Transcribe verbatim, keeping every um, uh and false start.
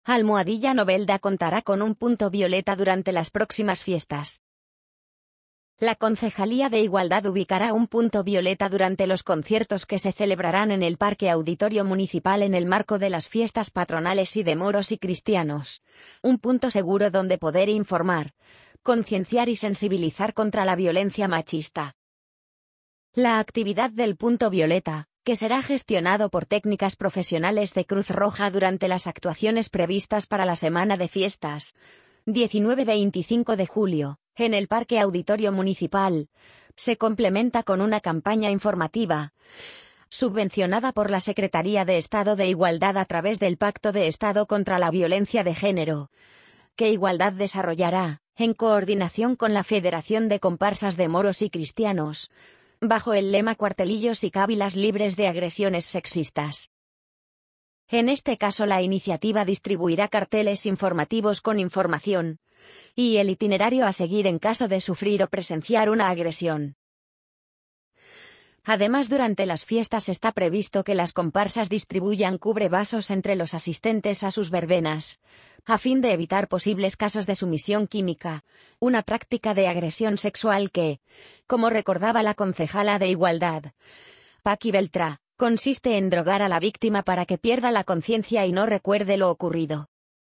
Almohadilla Novelda contará con un punto violeta durante las próximas fiestas. La Concejalía de Igualdad ubicará un punto violeta durante los conciertos que se celebrarán en el Parque Auditorio Municipal en el marco de las fiestas patronales y de moros y cristianos. Un punto seguro donde poder informar, concienciar y sensibilizar contra la violencia machista. La actividad del punto violeta, que será gestionado por técnicas profesionales de Cruz Roja durante las actuaciones previstas para la semana de fiestas, diecinueve a veinticinco de julio, en el Parque Auditorio Municipal, se complementa con una campaña informativa, subvencionada por la Secretaría de Estado de Igualdad a través del Pacto de Estado contra la Violencia de Género, que Igualdad desarrollará, en coordinación con la Federación de Comparsas de Moros y Cristianos, bajo el lema Cuartelillos y cávilas libres de agresiones sexistas. En este caso la iniciativa distribuirá carteles informativos con información y el itinerario a seguir en caso de sufrir o presenciar una agresión. Además, durante las fiestas está previsto que las comparsas distribuyan cubrevasos entre los asistentes a sus verbenas, a fin de evitar posibles casos de sumisión química, una práctica de agresión sexual que, como recordaba la concejala de Igualdad, Paqui Beltrá, consiste en drogar a la víctima para que pierda la conciencia y no recuerde lo ocurrido.